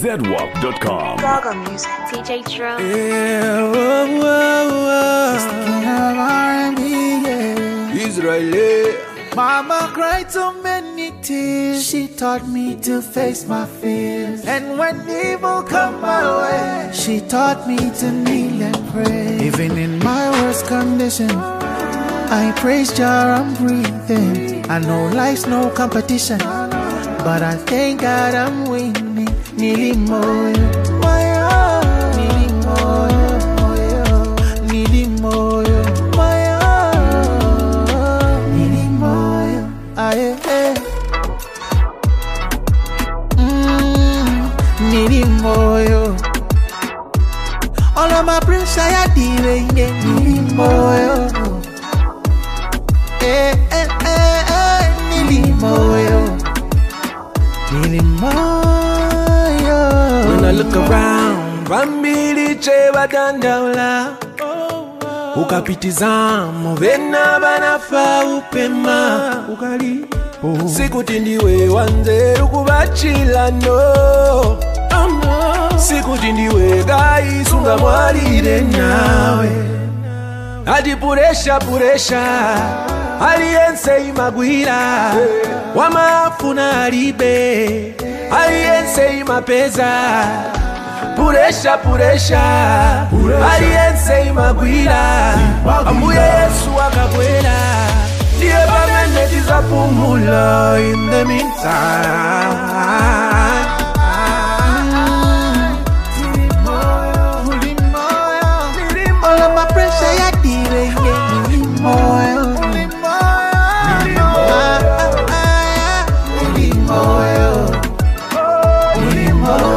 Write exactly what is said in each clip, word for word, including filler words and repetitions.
zedwap dot com. Gaga Music. T J Drum. Yeah, whoa, whoa, whoa. It's the king of R and B, yeah. Israeli. Mama cried so many tears. She taught me to face my fears. And when evil come my way, she taught me to kneel and pray. Even in my worst condition, I praise Jah, I'm breathing. I know life's no competition, but I thank God I'm winning. Nili moyo, moyo, nili moyo, moyo, nili moyo, moyo, nili moyo, aye, aye. Mm, nili moyo. All of my pressure I did, nili moyo. Eh, eh, eh, eh, nili moyo, nili moyo. When I look around, Bambili cheba dandaula ukapitizamo vena banafa upema ukali sikuti ndiwe wanzeru kubachila no sikuti ndiwe gaisunga mwalire nawe adi puresha puresha aliyense imagwira wamafuna alibe aliyense imapeza puresha puresha aliyense imagwira ambuye Yesu akabwera ndiye pamene tizapumula in the meantime. All of my pressure ya dire nili moyo, nili moyo, nili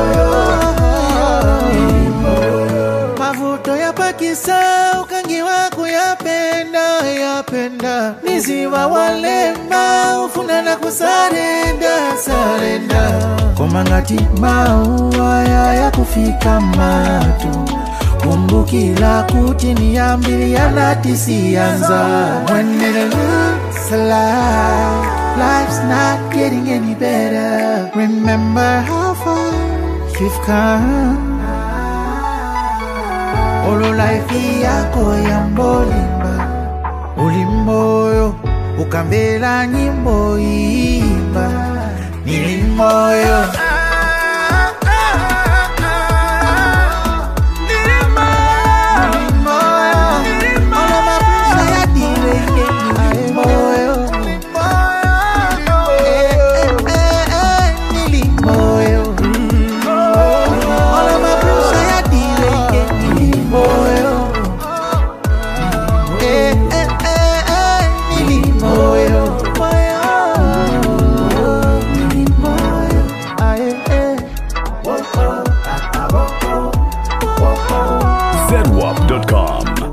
moyo. Mavuto ya pakisa ukangi wako yapenda, yapenda. Niziwa walema ufuna na kusarenda, sarenda. Komangati maua ya ya kufika matu kumbukila kuti niambili yanatisianza. When it looks like life's not getting any better, remember how far you've come. Olo life yako ya mbolimba ulimboyo ukambela nyimbo imba nilimoyo. zedwap dot com.